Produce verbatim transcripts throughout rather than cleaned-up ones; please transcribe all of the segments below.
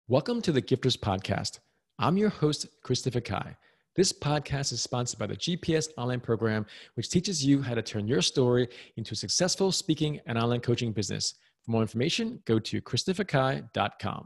Welcome to the Gifters Podcast. I'm your host, Christopher Kai. This podcast is sponsored by the G P S Online Program, which teaches you how to turn your story into a successful speaking and online coaching business. For more information, go to christopher kai dot com.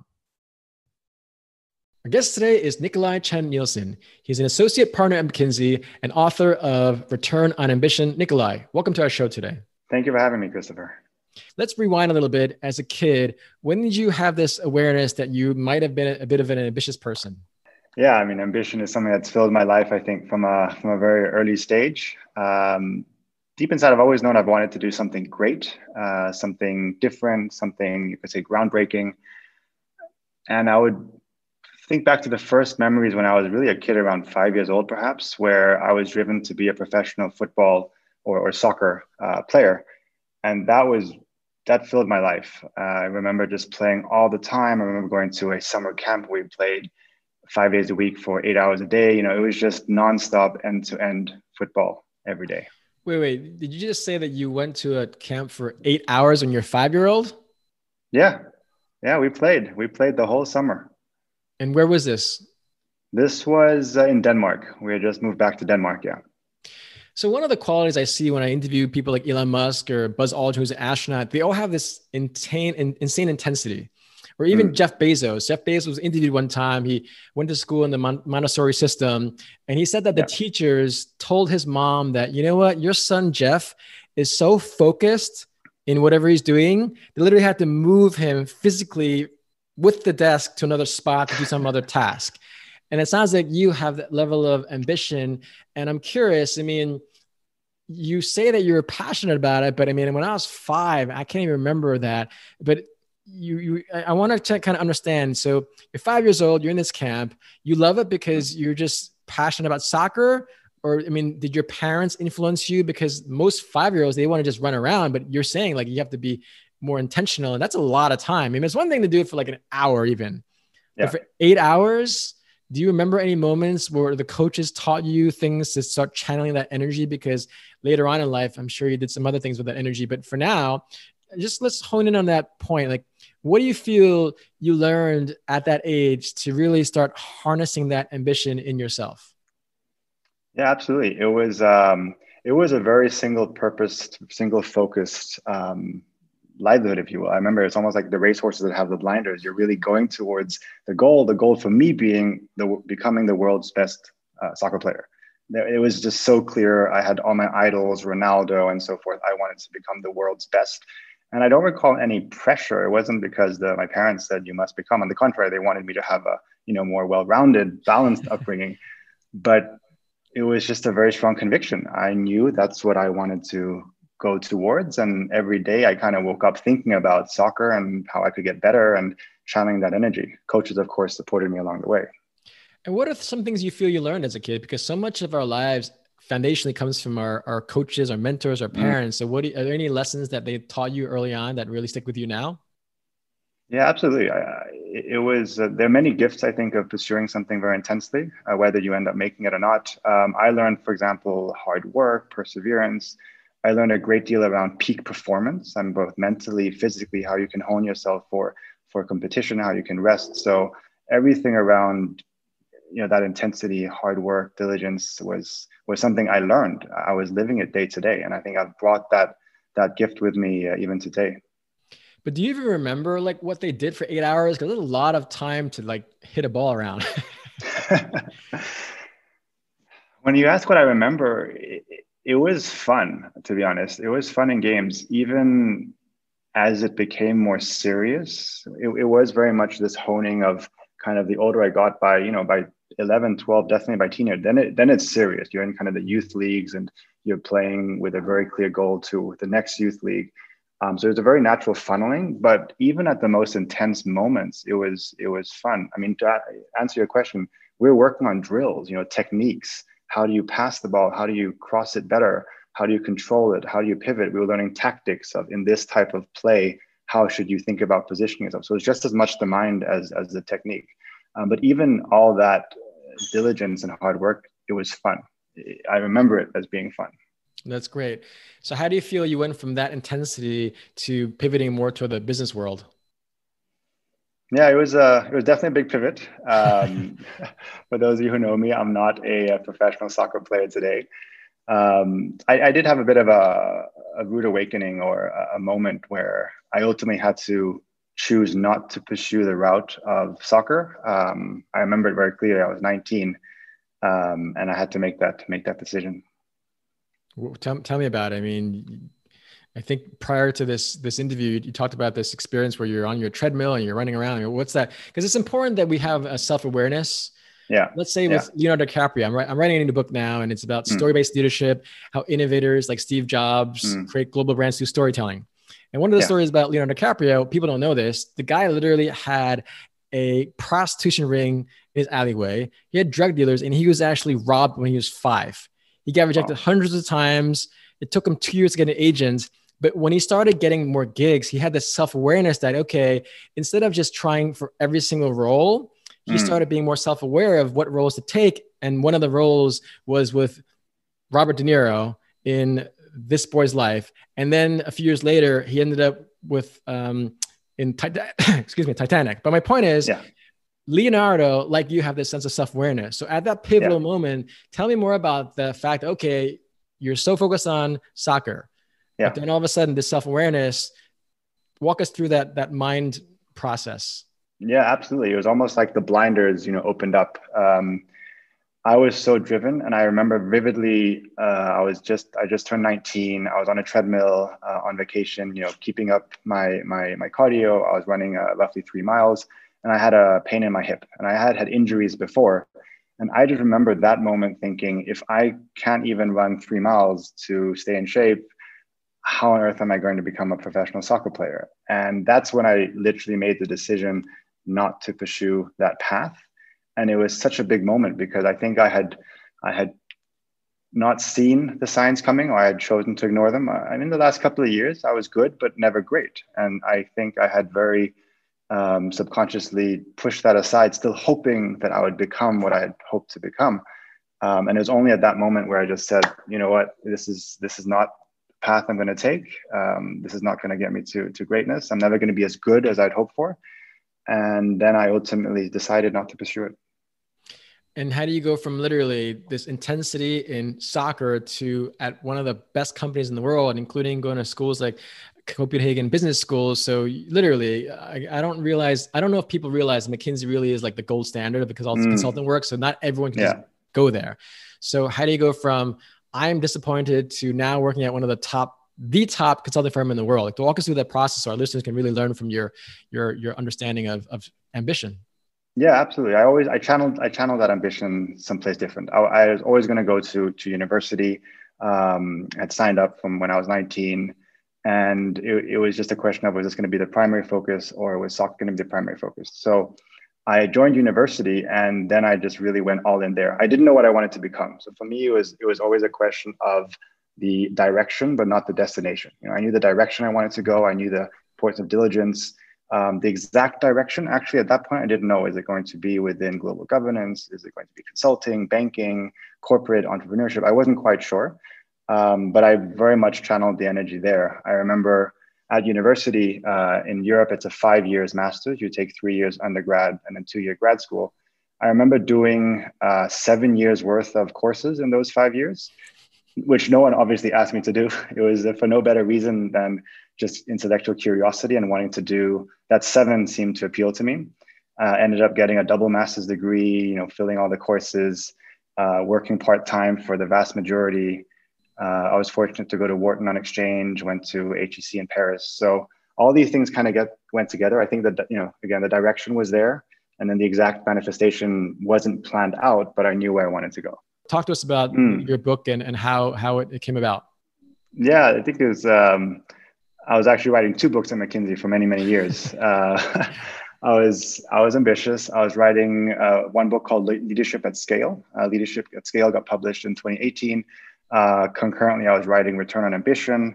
Our guest today is Nikolai Chen Nielsen. He's an associate partner at McKinsey and author of Return on Ambition. Nikolai, welcome to our show today. Thank you for having me, Christopher. Let's rewind a little bit. As a kid, when did you have this awareness that you might have been a bit of an ambitious person? Yeah, I mean, ambition is something that's filled my life, I think, from a, from a very early stage. Um, deep inside, I've always known I've wanted to do something great, uh, something different, something, you could say, groundbreaking. And I would think back to the first memories when I was really a kid, around five years old, perhaps, where I was driven to be a professional football or, or soccer uh, player. And that was that filled my life. Uh, I remember just playing all the time. I remember going to a summer camp where we played five days a week for eight hours a day. You know, it was just nonstop end-to-end football every day. Wait, wait, did you just say that you went to a camp for eight hours when you're five-year-old? Yeah, yeah, we played. We played the whole summer. And where was this? This was uh, in Denmark. We had just moved back to Denmark, yeah. So one of the qualities I see when I interview people like Elon Musk or Buzz Aldrin, who's an astronaut, they all have this insane, insane intensity. Or even mm. Jeff Bezos. Jeff Bezos was interviewed one time. He went to school in the Montessori system, and he said that the yeah. teachers told his mom that, you know what, your son Jeff is so focused in whatever he's doing, they literally had to move him physically with the desk to another spot to do some other task. And it sounds like you have that level of ambition. And I'm curious, I mean, you say that you're passionate about it, but I mean, when I was five, I can't even remember that. But you, you I want to kind of understand. So you're five years old, you're in this camp, you love it because you're just passionate about soccer? Or, I mean, did your parents influence you? Because most five-year-olds, they want to just run around, but you're saying like you have to be more intentional. And that's a lot of time. I mean, it's one thing to do it for like an hour even, yeah. But for eight hours, do you remember any moments where the coaches taught you things to start channeling that energy? Because later on in life, I'm sure you did some other things with that energy. But for now, just let's hone in on that point. Like, what do you feel you learned at that age to really start harnessing that ambition in yourself? Yeah, absolutely. It was um, it was a very single-purposed, single-focused um, livelihood, if you will. I remember it's almost like the racehorses that have the blinders. You're really going towards the goal. The goal for me being the becoming the world's best uh, soccer player. It was just so clear. I had all my idols, Ronaldo and so forth. I wanted to become the world's best. And I don't recall any pressure. It wasn't because the, my parents said you must become. On the contrary, they wanted me to have a you know more well-rounded, balanced upbringing. But it was just a very strong conviction. I knew that's what I wanted to go towards. And every day I kind of woke up thinking about soccer and how I could get better and channeling that energy. Coaches, of course, supported me along the way. And what are some things you feel you learned as a kid? Because so much of our lives foundationally comes from our, our coaches, our mentors, our parents. Mm. So what do, are there any lessons that they taught you early on that really stick with you now? Yeah, absolutely. I, it was, uh, there are many gifts, I think, of pursuing something very intensely, uh, whether you end up making it or not. Um, I learned, for example, hard work, perseverance. I learned a great deal around peak performance and both mentally, physically, how you can hone yourself for, for competition, how you can rest. So everything around, you know, that intensity, hard work, diligence was, was something I learned. I was living it day to day. And I think I've brought that, that gift with me uh, even today. But do you even remember like what they did for eight hours? Because there's a lot of time to like hit a ball around. When you ask what I remember, it, it was fun, to be honest. It was fun in games, even as it became more serious. It, it was very much this honing of kind of the older I got by, you know, by eleven, twelve, definitely by teenager, then it, then it's serious. You're in kind of the youth leagues and you're playing with a very clear goal to the next youth league. Um, so it's a very natural funneling, but even at the most intense moments, it was it was fun. I mean, to answer your question, we're working on drills, you know, techniques. How do you pass the ball? How do you cross it better? How do you control it? How do you pivot? We were learning tactics of in this type of play. How should you think about positioning yourself? So it's just as much the mind as as the technique. Um, but even all that diligence and hard work, it was fun. I remember it as being fun. That's great. So how do you feel you went from that intensity to pivoting more to the business world? Yeah, it was uh, it was definitely a big pivot. Um, for those of you who know me, I'm not a, a professional soccer player today. Um, I, I did have a bit of a, a rude awakening or a, a moment where I ultimately had to choose not to pursue the route of soccer. Um, I remember it very clearly. I was nineteen, um, and I had to make that make that decision. Well, tell, tell me about it. I mean, I think prior to this this interview, you, you talked about this experience where you're on your treadmill and you're running around. What's that? Because it's important that we have a self-awareness. Yeah. Let's say Yeah. with Leonardo DiCaprio, I'm, I'm writing a new book now, and it's about Mm. story-based leadership, how innovators like Steve Jobs Mm. create global brands through storytelling. And one of the Yeah. stories about Leonardo DiCaprio, people don't know this, the guy literally had a prostitution ring in his alleyway. He had drug dealers, and he was actually robbed when he was five. He got rejected Wow. hundreds of times. It took him two years to get an agent. But when he started getting more gigs, he had this self-awareness that, okay, instead of just trying for every single role, he started being more self-aware of what roles to take. And one of the roles was with Robert De Niro in This Boy's Life. And then a few years later, he ended up with um, in Titan- excuse me, Titanic. But my point is, Yeah. Leonardo, like you, have this sense of self-awareness. So at that pivotal Yeah. moment, tell me more about the fact, okay, you're so focused on soccer, Yeah. but then all of a sudden this self-awareness, walk us through that, that mind process. Yeah, absolutely. It was almost like the blinders, you know, opened up. Um, I was so driven, and I remember vividly. Uh, I was just, I just turned nineteen. I was on a treadmill uh, on vacation, you know, keeping up my my my cardio. I was running uh, roughly three miles, and I had a pain in my hip, and I had had injuries before, and I just remember that moment thinking, if I can't even run three miles to stay in shape, how on earth am I going to become a professional soccer player? And that's when I literally made the decision not to pursue that path. And it was such a big moment because I think I had I had not seen the signs coming, or I had chosen to ignore them. And in the last couple of years, I was good, but never great. And I think I had very um, subconsciously pushed that aside, still hoping that I would become what I had hoped to become. Um, and it was only at that moment where I just said, you know what, this is this is not the path I'm going to take. Um, this is not going to get me to to greatness. I'm never going to be as good as I'd hoped for. And then I ultimately decided not to pursue it. And how do you go from literally this intensity in soccer to at one of the best companies in the world, including going to schools like Copenhagen Business School? So literally, I, I don't realize, I don't know if people realize McKinsey really is like the gold standard of the consult- Mm. consultant work. So not everyone can Yeah. just go there. So how do you go from I'm disappointed to now working at one of the top the top consulting firm in the world? Like, to walk us through that process so our listeners can really learn from your your your understanding of, of ambition. Yeah, absolutely. I always I channeled I channeled that ambition someplace different. I, I was always going to go to to university. Um, I had signed up from when I was nineteen, and it, it was just a question of, was this going to be the primary focus, or was soccer going to be the primary focus? So I joined university, and then I just really went all in there. I didn't know what I wanted to become. So for me, it was it was always a question of the direction, but not the destination. You know, I knew the direction I wanted to go. I knew the importance of diligence. Um, the exact direction, actually, at that point, I didn't know. Is it going to be within global governance? Is it going to be consulting, banking, corporate entrepreneurship? I wasn't quite sure, um, but I very much channeled the energy there. I remember at university uh, in Europe, it's a five years master's. You take three years undergrad and then two year grad school. I remember doing uh, seven years worth of courses in those five years, which no one obviously asked me to do. It was for no better reason than just intellectual curiosity and wanting to do that. Seven seemed to appeal to me. Uh, ended up getting a double master's degree, you know, filling all the courses, uh, working part-time for the vast majority. Uh, I was fortunate to go to Wharton on exchange, went to H E C in Paris. So all these things kind of get went together. I think that, you know, again, the direction was there, and then the exact manifestation wasn't planned out, but I knew where I wanted to go. Talk to us about Mm. your book and, and how, how it, it came about. Yeah, I think it was, um, I was actually writing two books at McKinsey for many, many years. Uh, I was I was ambitious. I was writing uh, one book called Leadership at Scale. Uh, Leadership at Scale got published in twenty eighteen. Uh, concurrently, I was writing Return on Ambition.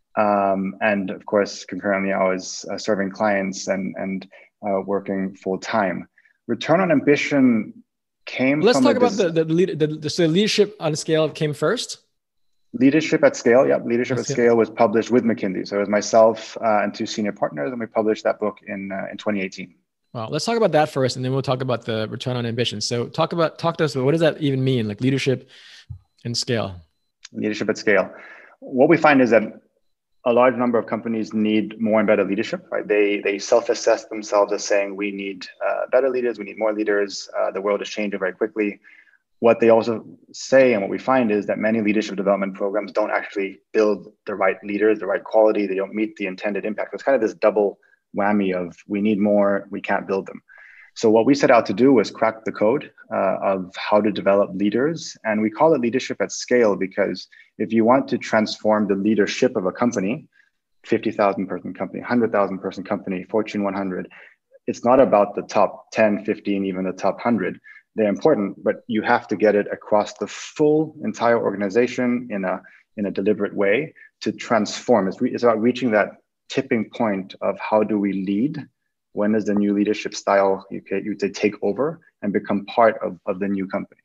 Um, and of course, concurrently, I was uh, serving clients and, and uh, working full time. Return on Ambition came Let's from talk a about des- the, the, lead, the, the, so leadership on scale came first. Leadership at Scale. Yep. Leadership That's at it. Scale was published with McKinsey. So it was myself uh, and two senior partners, and we published that book in uh, in twenty eighteen. Well, let's talk about that first, and then we'll talk about the return on ambition. So talk about, talk to us about what does that even mean? Like leadership and scale. Leadership at scale. What we find is that a large number of companies need more and better leadership, right? They they self-assess themselves as saying, we need uh, better leaders, we need more leaders. Uh, the world is changing very quickly. What they also say, and what we find, is that many leadership development programs don't actually build the right leaders, the right quality. They don't meet the intended impact. It's kind of this double whammy of we need more, we can't build them. So what we set out to do was crack the code uh, of how to develop leaders. And we call it leadership at scale because if you want to transform the leadership of a company, fifty thousand person company, one hundred thousand person company, Fortune one hundred, it's not about the top ten, fifteen, even the top one hundred. They're important, but you have to get it across the full entire organization in a, in a deliberate way to transform. It's, re- it's about reaching that tipping point of how do we lead. When does the new leadership style, you could, you could take over and become part of, of the new company?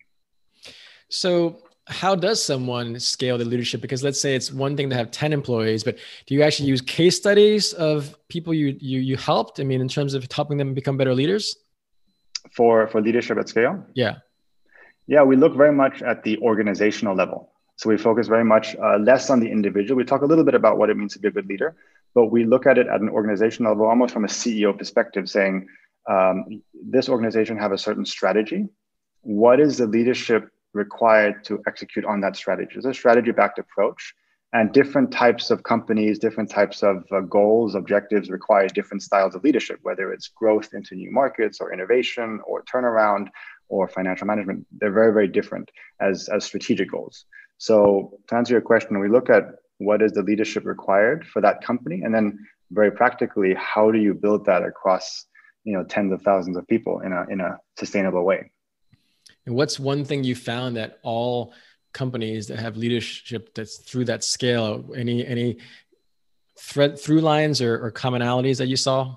So how does someone scale the leadership? Because let's say it's one thing to have ten employees, but do you actually use case studies of people you you you helped? I mean, in terms of helping them become better leaders? For, for leadership at scale? Yeah. Yeah, we look very much at the organizational level. So we focus very much uh, less on the individual. We talk a little bit about what it means to be a good leader, but we look at it at an organizational level, almost from a C E O perspective, saying, um, this organization have a certain strategy. What is the leadership required to execute on that strategy? It's a strategy-backed approach, and different types of companies, different types of uh, goals, objectives require different styles of leadership, whether it's growth into new markets or innovation or turnaround or financial management. They're very, very different as, as strategic goals. So to answer your question, we look at what is the leadership required for that company, and then very practically, how do you build that across, you know, tens of thousands of people in a in a sustainable way? And what's one thing you found that all companies that have leadership that's through that scale, any any thread through lines or, or commonalities that you saw?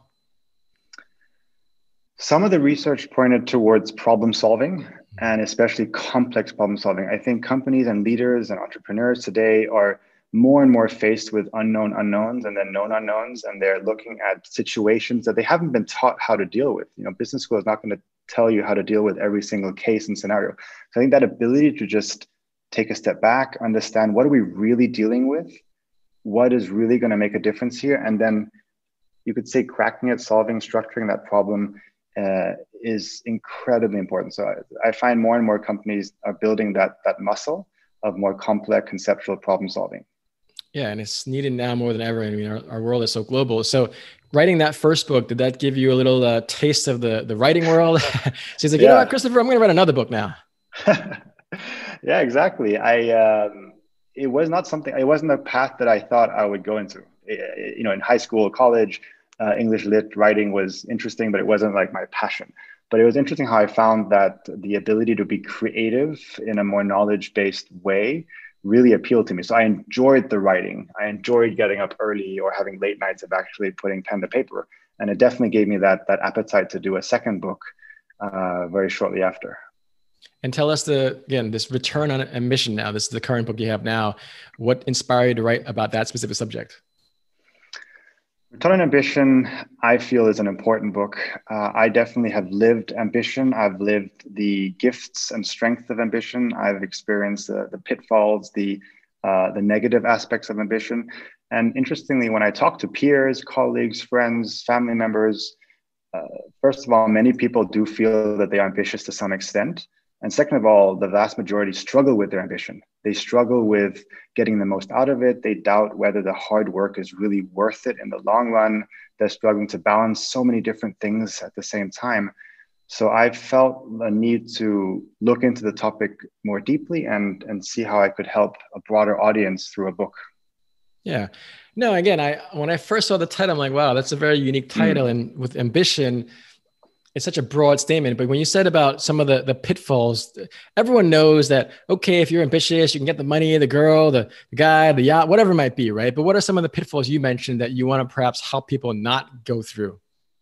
Some of the research pointed towards problem solving, and especially complex problem solving. I think companies and leaders and entrepreneurs today are more and more faced with unknown unknowns and then known unknowns, and they're looking at situations that they haven't been taught how to deal with. You know, business school is not going to tell you how to deal with every single case and scenario. So I think that ability to just take a step back, understand what are we really dealing with, what is really going to make a difference here, and then you could say cracking it, solving, structuring that problem uh, is incredibly important. So I, I find more and more companies are building that that muscle of more complex conceptual problem solving. Yeah, and it's needed now more than ever. I mean, our, our world is so global. So writing that first book, did that give you a little uh, taste of the, the writing world? So he's like, you yeah. know what, Christopher, I'm going to write another book now. Yeah, exactly. I, um, it was not something, it wasn't a path that I thought I would go into. It, you know, in high school, college, uh, English lit writing was interesting, but it wasn't like my passion. But it was interesting how I found that the ability to be creative in a more knowledge-based way really appealed to me. So I enjoyed the writing. I enjoyed getting up early or having late nights of actually putting pen to paper. And it definitely gave me that, that appetite to do a second book uh, very shortly after. And tell us the, again, this return on ambition now, this is the current book you have now. What inspired you to write about that specific subject? Return on Ambition, I feel, is an important book. Uh, I definitely have lived ambition. I've lived the gifts and strength of ambition. I've experienced uh, the pitfalls, the uh, the negative aspects of ambition. And interestingly, when I talk to peers, colleagues, friends, family members, uh, first of all, many people do feel that they are ambitious to some extent. And second of all, the vast majority struggle with their ambition. They struggle with getting the most out of it. They doubt whether the hard work is really worth it in the long run. They're struggling to balance so many different things at the same time. So I felt a need to look into the topic more deeply and, and see how I could help a broader audience through a book. Yeah. No, again, I when I first saw the title, I'm like, wow, that's a very unique title. Mm. And with ambition, it's such a broad statement, but when you said about some of the, the pitfalls, everyone knows that, okay, if you're ambitious, you can get the money, the girl, the, the guy, the yacht, whatever it might be, right? But what are some of the pitfalls you mentioned that you want to perhaps help people not go through?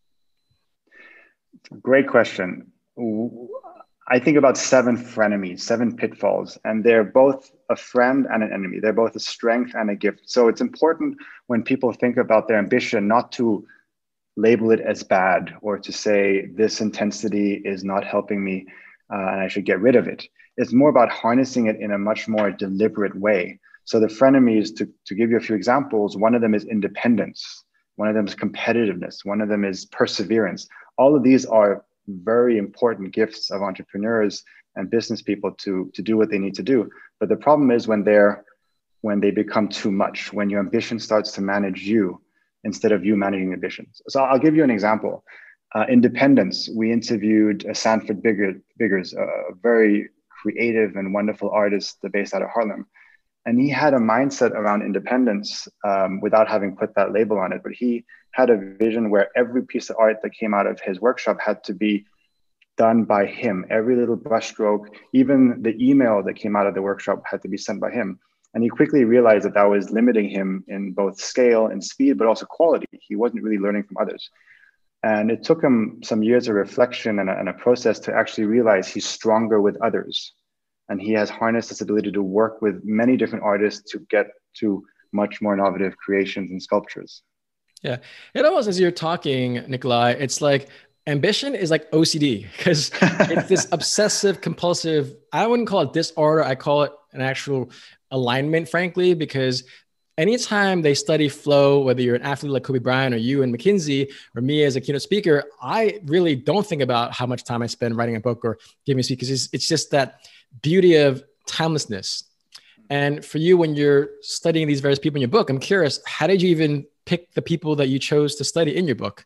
Great question. I think about seven frenemies, seven pitfalls, and they're both a friend and an enemy. They're both a strength and a gift. So it's important when people think about their ambition, not to label it as bad or to say this intensity is not helping me uh, and I should get rid of it. It's more about harnessing it in a much more deliberate way. So the frenemies, to, to give you a few examples, one of them is independence. One of them is competitiveness. One of them is perseverance. All of these are very important gifts of entrepreneurs and business people to, to do what they need to do. But the problem is when they're when they become too much, when your ambition starts to manage you instead of you managing ambitions. So I'll give you an example. Uh, independence. We interviewed uh, Sanford Biggers, a very creative and wonderful artist based out of Harlem. And he had a mindset around independence um, without having put that label on it. But he had a vision where every piece of art that came out of his workshop had to be done by him. Every little brushstroke, even the email that came out of the workshop had to be sent by him. And he quickly realized that that was limiting him in both scale and speed, but also quality. He wasn't really learning from others. And it took him some years of reflection and a, and a process to actually realize he's stronger with others. And he has harnessed this ability to work with many different artists to get to much more innovative creations and sculptures. Yeah. It almost, as you're talking, Nikolai, it's like ambition is like O C D because it's this obsessive compulsive, I wouldn't call it disorder. I call it an actual alignment, frankly, because anytime they study flow, whether you're an athlete like Kobe Bryant or you and McKinsey or me as a keynote speaker, I really don't think about how much time I spend writing a book or giving a speech because it's, it's just that beauty of timelessness. And for you, when you're studying these various people in your book, I'm curious, how did you even pick the people that you chose to study in your book?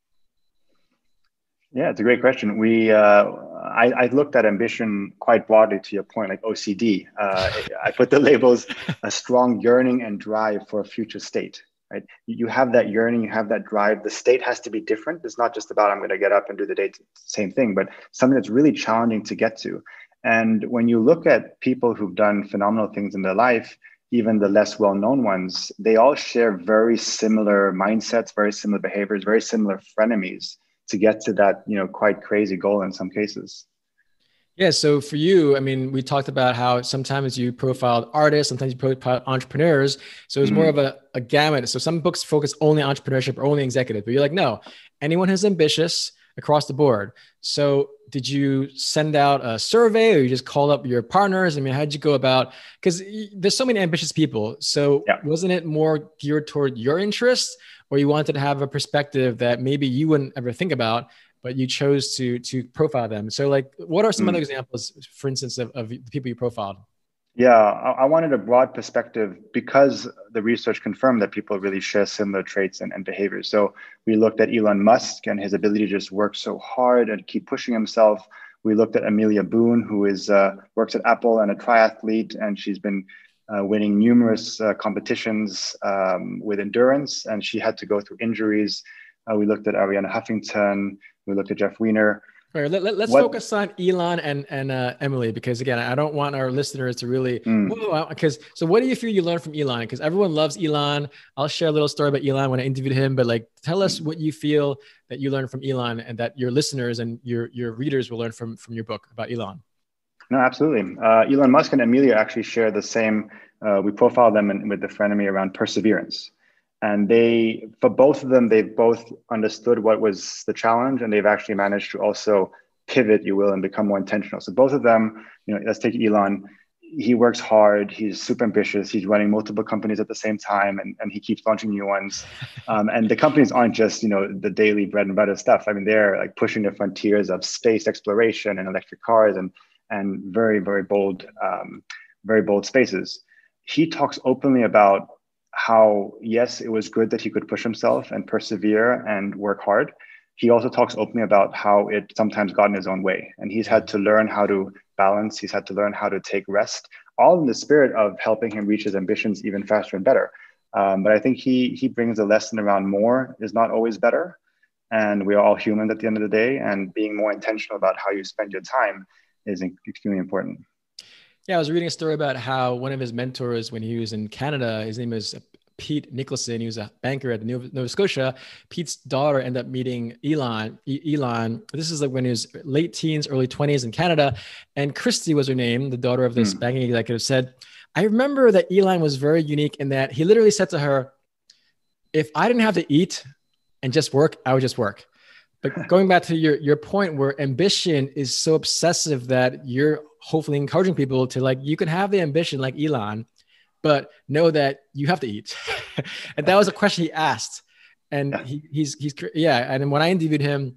Yeah, it's a great question. We, uh, I, I looked at ambition quite broadly to your point, like O C D. Uh, I put the labels, a strong yearning and drive for a future state, right? You have that yearning, you have that drive. The state has to be different. It's not just about, I'm going to get up and do the day same thing, but something that's really challenging to get to. And when you look at people who've done phenomenal things in their life, even the less well-known ones, they all share very similar mindsets, very similar behaviors, very similar frenemies to get to that, you know, quite crazy goal in some cases. Yeah. So for you, I mean, we talked about how sometimes you profiled artists, sometimes you profiled entrepreneurs. So it's mm. more of a, a gamut. So some books focus only on entrepreneurship or only executive, but you're like, no, anyone who's ambitious across the board. So did you send out a survey or you just called up your partners? I mean, how did you go about, because there's so many ambitious people. So yeah. Wasn't it more geared toward your interests, or you wanted to have a perspective that maybe you wouldn't ever think about, but you chose to to profile them? So like, what are some mm. other examples, for instance, of, of the people you profiled? Yeah, I, I wanted a broad perspective because the research confirmed that people really share similar traits and, and behaviors. So we looked at Elon Musk and his ability to just work so hard and keep pushing himself. We looked at Amelia Boone, who is uh, works at Apple and a triathlete, and she's been Uh, winning numerous uh, competitions um, with endurance, and she had to go through injuries. Uh, we looked at Arianna Huffington. We looked at Jeff Weiner. All right, let, let, let's what, focus on Elon and and uh, Emily, because again, I don't want our listeners to really. Because mm. so, what do you feel you learned from Elon? Because everyone loves Elon. I'll share a little story about Elon when I interviewed him, but like, tell us what you feel that you learned from Elon, and that your listeners and your your readers will learn from from your book about Elon. No, absolutely. Uh, Elon Musk and Amelia actually share the same. Uh, we profiled them in, with the frenemy around perseverance. And they, for both of them, they've both understood what was the challenge, and they've actually managed to also pivot, you will, and become more intentional. So both of them, you know, let's take Elon. He works hard. He's super ambitious. He's running multiple companies at the same time, and, and he keeps launching new ones. Um, and the companies aren't just, you know, the daily bread and butter stuff. I mean, they're like pushing the frontiers of space exploration and electric cars and and very, very bold, um, very bold spaces. He talks openly about how, yes, it was good that he could push himself and persevere and work hard. He also talks openly about how it sometimes got in his own way. And he's had to learn how to balance. He's had to learn how to take rest, all in the spirit of helping him reach his ambitions even faster and better. Um, but I think he he brings a lesson around more is not always better. And we are all human at the end of the day. And being more intentional about how you spend your time is extremely important. Yeah, I was reading a story about how one of his mentors when he was in Canada, his name is Pete Nicholson. He was a banker at Nova, Nova Scotia. Pete's daughter ended up meeting Elon. E- Elon. This is like when he was late teens, early twenties in Canada. And Christy was her name, the daughter of this mm. banking executive, said, I remember that Elon was very unique in that he literally said to her, if I didn't have to eat, and just work, I would just work. But going back to your, your point where ambition is so obsessive that you're hopefully encouraging people to like, you can have the ambition like Elon, but know that you have to eat. And that was a question he asked. And Yeah. he, he's, he's, yeah. And when I interviewed him,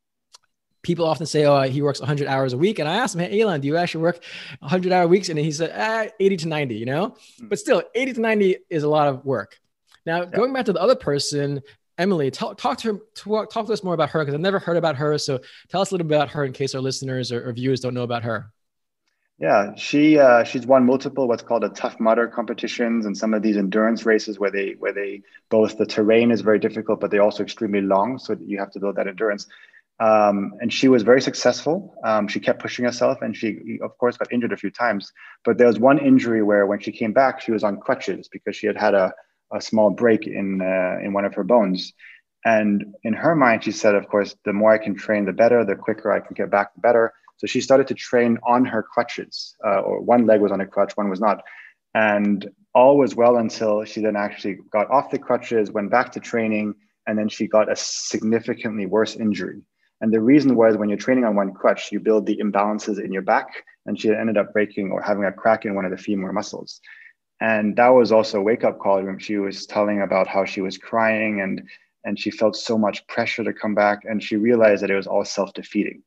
people often say, oh, he works one hundred hours a week. And I asked him, hey, Elon, do you actually work one hundred hour weeks? And he said, ah, eighty to ninety, you know, but still eighty to ninety is a lot of work. Now, yeah. going back to the other person, Emily, talk, talk to her, talk, talk to us more about her, because I've never heard about her. So tell us a little bit about her in case our listeners or, or viewers don't know about her. Yeah, she uh, she's won multiple what's called a Tough Mudder competitions and some of these endurance races where they where they both the terrain is very difficult, but they're also extremely long, so you have to build that endurance. Um, and she was very successful. Um, she kept pushing herself, and she of course got injured a few times. But there was one injury where when she came back, she was on crutches because she had had a a small break in uh, in one of her bones. And in her mind, she said, of course, the more I can train, the better, the quicker I can get back, the better. So she started to train on her crutches, uh, or one leg was on a crutch, one was not. And all was well until she then actually got off the crutches, went back to training, and then she got a significantly worse injury. And the reason was when you're training on one crutch, you build the imbalances in your back, and she ended up breaking or having a crack in one of the femur muscles. And that was also a wake-up call when she was telling about how she was crying and, and she felt so much pressure to come back, and she realized that it was all self-defeating.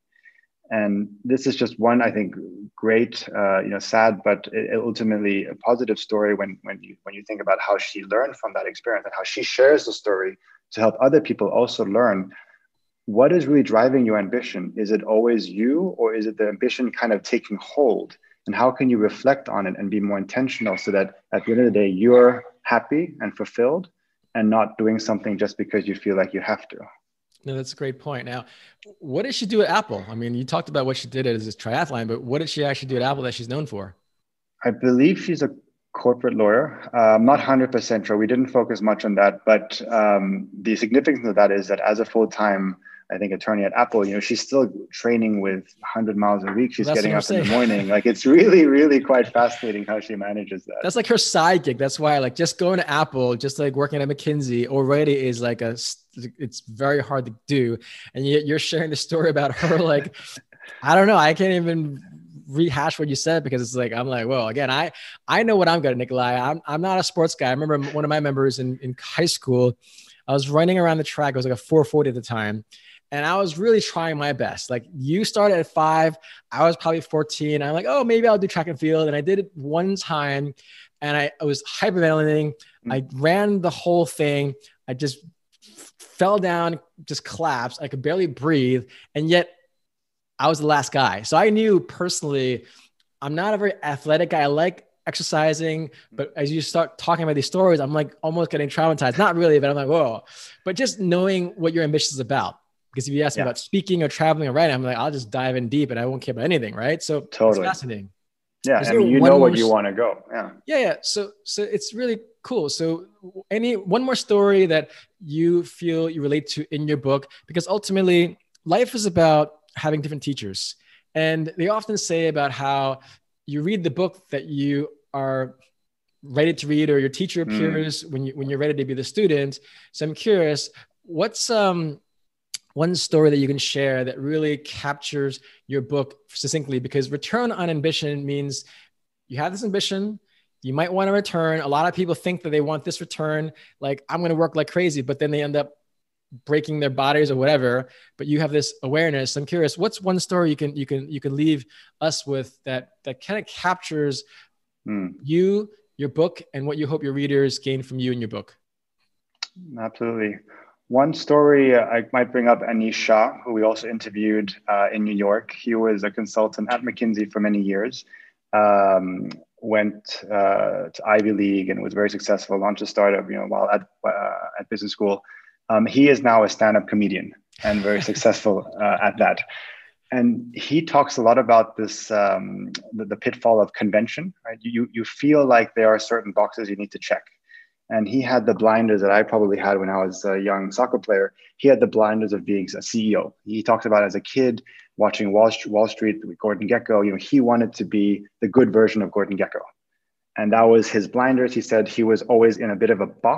And this is just one, I think, great, uh, you know, sad, but ultimately a positive story when, when, you, when you think about how she learned from that experience and how she shares the story to help other people also learn what is really driving your ambition. Is it always you, or is it the ambition kind of taking hold? And how can you reflect on it and be more intentional so that at the end of the day, you're happy and fulfilled and not doing something just because you feel like you have to? No, that's a great point. Now, what did she do at Apple? I mean, you talked about what she did as a triathlon, but what did she actually do at Apple that she's known for? I believe she's a corporate lawyer. Uh, I'm not one hundred percent sure. We didn't focus much on that, but um, the significance of that is that as a full-time, I think, attorney at Apple, you know, she's still training with one hundred miles a week. She's well, getting up saying. in the morning. Like, it's really, really quite fascinating how she manages that. That's like her side gig. That's why, like, just going to Apple, just like working at McKinsey already is like a, it's very hard to do. And yet you're sharing the story about her. Like, I don't know. I can't even rehash what you said, because it's like, I'm like, well, again, I, I know what I'm good at, Nikolai. I'm, I'm not a sports guy. I remember one of my members in, in high school, I was running around the track. It was like a four forty at the time. And I was really trying my best. Like, you started at five, I was probably fourteen. I'm like, oh, maybe I'll do track and field. And I did it one time, and I, I was hyperventilating. Mm-hmm. I ran the whole thing. I just f- fell down, just collapsed. I could barely breathe. And yet I was the last guy. So I knew personally, I'm not a very athletic guy. I like exercising, but as you start talking about these stories, I'm like almost getting traumatized. Not really, but I'm like, whoa. But just knowing what your ambition is about. Because if you ask me yeah. about speaking or traveling or writing, I'm like, I'll just dive in deep and I won't care about anything. Right. So totally. It's fascinating. Yeah. I mean, you know where you want to go. Yeah. Yeah. Yeah. So, so it's really cool. So any, one more story that you feel you relate to in your book, because ultimately life is about having different teachers. And they often say about how you read the book that you are ready to read, or your teacher appears mm. when you, when you're ready to be the student. So I'm curious, what's, um, one story that you can share that really captures your book succinctly? Because return on ambition means you have this ambition, you might want to return. A lot of people think that they want this return, like, I'm going to work like crazy, but then they end up breaking their bodies or whatever. But you have this awareness. I'm curious, what's one story you can you can you can leave us with that that kind of captures mm. you, your book, and what you hope your readers gain from you and your book? Absolutely. One story uh, I might bring up Anish Shah, who we also interviewed uh, in New York. He was a consultant at McKinsey for many years, um, went uh, to Ivy League and was very successful, launched a startup, you know, while at, uh, at business school. Um, he is now a stand-up comedian and very successful uh, at that. And he talks a lot about this, um, the, the pitfall of convention, right? You, you feel like there are certain boxes you need to check. And he had the blinders that I probably had when I was a young soccer player. He had the blinders of being a C E O. He talks about as a kid watching Wall Street, Wall Street with Gordon Gekko. You know, he wanted to be the good version of Gordon Gekko. And that was his blinders. He said he was always in a bit of a box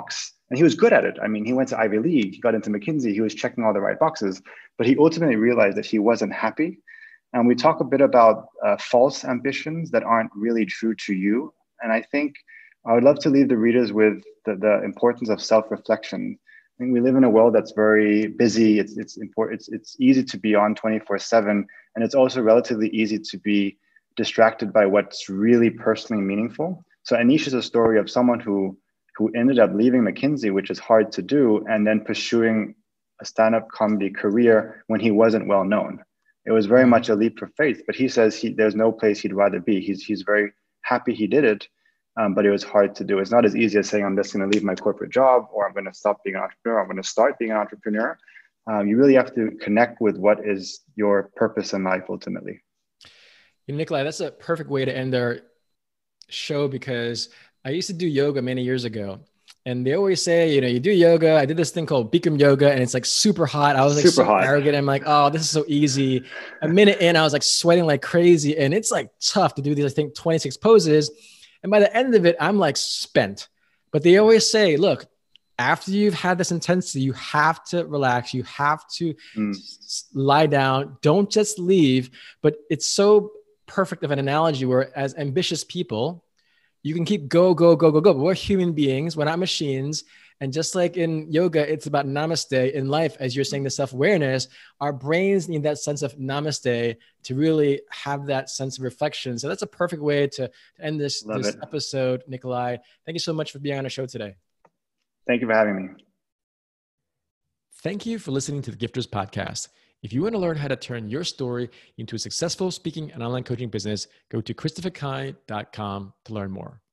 And he was good at it. I mean, he went to Ivy League, he got into McKinsey, he was checking all the right boxes, but he ultimately realized that he wasn't happy. And we talk a bit about uh, false ambitions that aren't really true to you. And I think I would love to leave the readers with the, the importance of self-reflection. I think we live in a world that's very busy. It's it's important. It's it's easy to be on twenty-four seven, and it's also relatively easy to be distracted by what's really personally meaningful. So Anish is a story of someone who who ended up leaving McKinsey, which is hard to do, and then pursuing a stand-up comedy career when he wasn't well known. It was very much a leap of faith, but he says he, there's no place he'd rather be. He's he's very happy he did it, um, but it was hard to do. It's not as easy as saying, I'm just going to leave my corporate job, or I'm going to stop being an entrepreneur, I'm going to start being an entrepreneur. Um, you really have to connect with what is your purpose in life ultimately. You know, Nikolai, that's a perfect way to end our show, because I used to do yoga many years ago. And they always say, you know, you do yoga. I did this thing called Bikram yoga, and it's like super hot. I was like super so hot. arrogant. I'm like, oh, this is so easy. A minute in, I was like sweating like crazy. And it's like tough to do these, I think, twenty-six poses. And by the end of it, I'm like spent. But they always say, look, after you've had this intensity, you have to relax. You have to mm. lie down. Don't just leave. But it's so perfect of an analogy where, as ambitious people, you can keep go, go, go, go, go. But we're human beings. We're not machines. And just like in yoga, it's about namaste. In life, as you're saying, the self-awareness, our brains need that sense of namaste to really have that sense of reflection. So that's a perfect way to, to end this, this episode, Nikolai. Thank you so much for being on the show today. Thank you for having me. Thank you for listening to the Gifters Podcast. If you want to learn how to turn your story into a successful speaking and online coaching business, go to christopher kai dot com to learn more.